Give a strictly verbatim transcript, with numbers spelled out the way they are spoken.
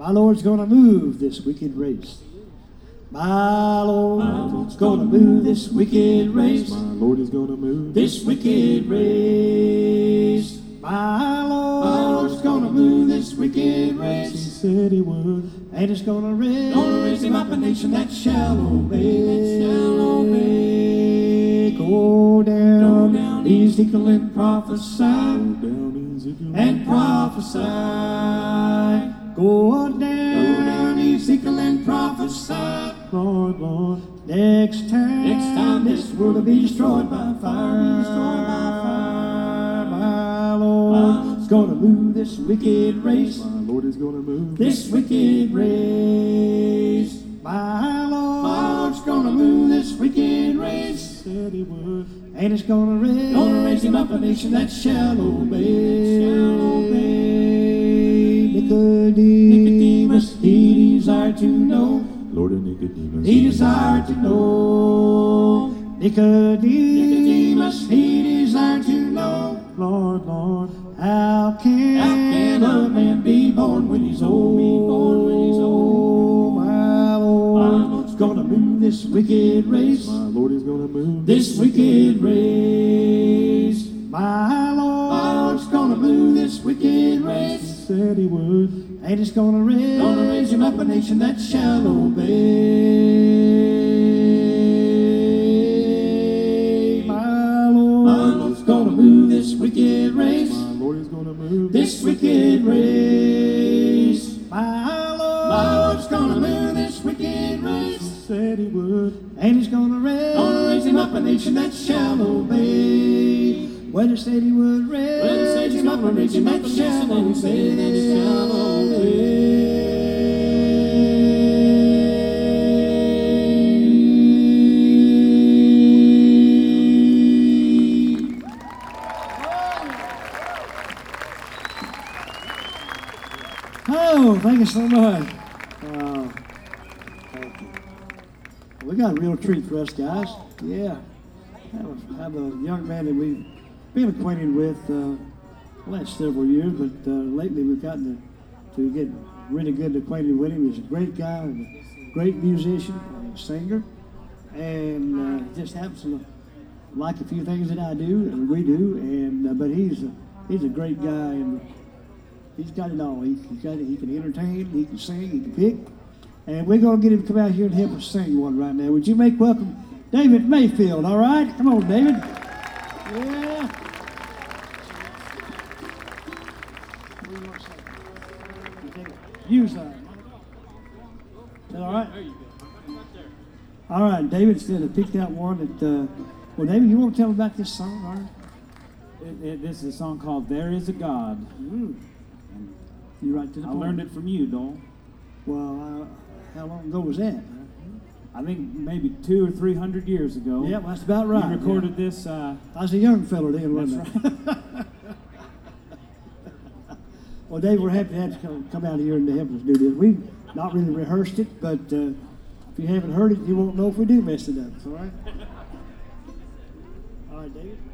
My Lord's gonna move this wicked race. My Lord's gonna move this wicked race. My Lord is gonna move This wicked race. My Lord's gonna move this wicked He race. said he would. And it's gonna raise, gonna raise him up a nation that shall obey, that shall obey. Go down, go down Ezekiel and prophesy, Go down Ezekiel and prophesy. Go down, go down Ezekiel and prophesy. Lord, Lord. Next time, next time this world will be destroyed by fire, destroyed by fire. My Lord's gonna move this wicked race. My Lord is gonna move This wicked race. My Lord, my Lord's gonna move this wicked race. Said he would. And it's gonna raise, gonna raise him up a nation that shall obey, shall obey. Nicodemus, he desired to know. Lord of Nicodemus. He desired to know. Nicodemus, he desired to know. Lord, Lord. How can, how can a man be born when he's old? Be born when he's old. My Lord, my Lord's gonna move this wicked race. My Lord is gonna move This wicked race. My Lord, my Lord's gonna move this wicked race. Said he would. And it's gonna raise, gonna raise him up a nation that shall obey. My Lord, my Lord's gonna move this wicked race. My Lord is gonna move This wicked race. My Lord, my Lord's gonna move this wicked race. Said he would. And he's gonna raise, gonna raise him up a nation that shall obey. Whether said he would raise, whether said him up a nation that shall obey, that shall obey. Oh, thank you so much. Uh, thank you. We got a real treat for us guys. Yeah. Have a, have a young man that we've been acquainted with uh, the last several years, but uh, lately we've gotten to, to get really good acquainted with him. He's a great guy, and a great musician, and a singer, and uh, just happens to like a few things that I do, and we do, and uh, but he's a, he's a great guy, and he's got it all. He, he's got it. He can entertain, he can sing, he can pick, and we're going to get him to come out here and help us sing one right now. Would you make welcome David Mayfield, all right? Come on, David. Yeah. Use that. Is that all right? All right, David said picked out one that, uh, well, David, you want to tell me about this song, all right? It, it, this is a song called There Is a God. Mm. You right to the I point. learned it from you, Dole. Well, uh, how long ago was that? I think maybe two or three hundred years ago. Yeah, well, that's about right. You recorded yeah. this. Uh, I was a young fella then, wasn't that's I? right. Well, Dave, we're happy to have you come, come out here and to help us do this. We've not really rehearsed it, but uh, if you haven't heard it, you won't know if we do mess it up. All right? All right, David.